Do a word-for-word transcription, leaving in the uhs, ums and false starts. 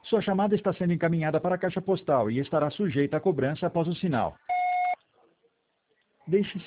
Sua chamada está sendo encaminhada para a caixa postal e estará sujeita a cobrança após o sinal. Deixe